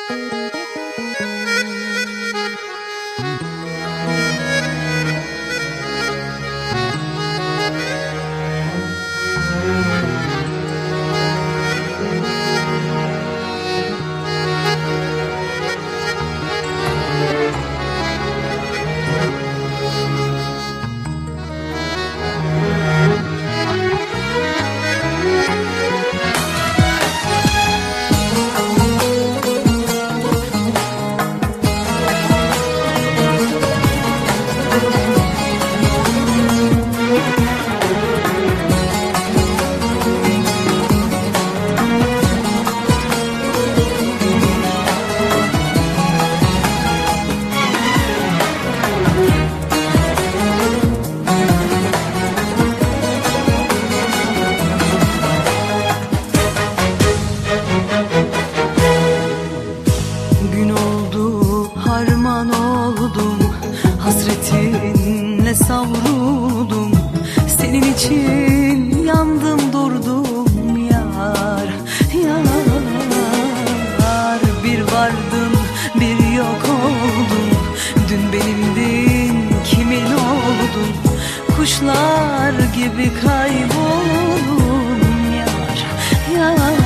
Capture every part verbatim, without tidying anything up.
Gün oldu, harman oldum, hasretinle savruldum. Senin için yandım durdum yar, yar. Bir vardın bir yok oldun, dün benimdin kimin oldun? Kuşlar gibi kayboldum yar, yar.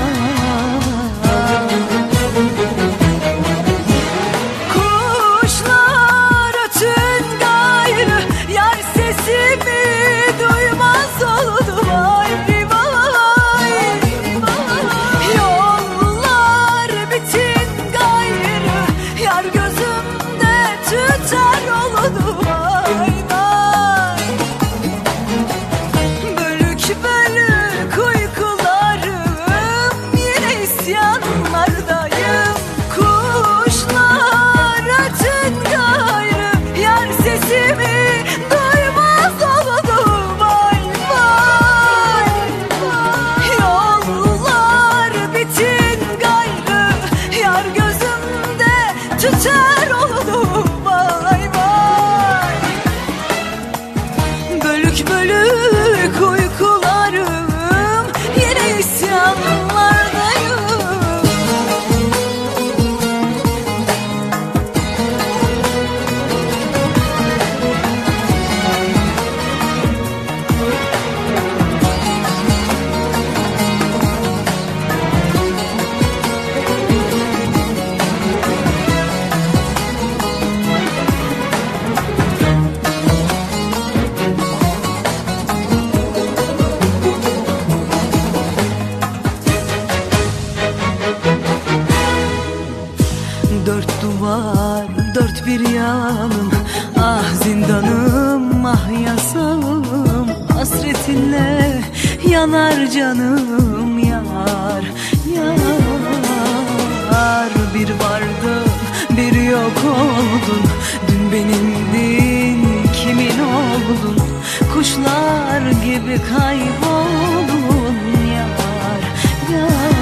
Tüter oldum vay vay. Bölük bölük uykularım, yine isyanlardayım. Dört duvar, dört bir yanım, ah zindanım, ah yasağım. Hasretinle yanar canım yar, yar. Bir vardın, bir yok oldun, dün benimdin kimin oldun? Kuşlar gibi kayboldun yar, yar.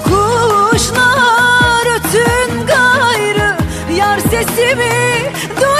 Kuşlar ötün gayrı, yar sesimi duy.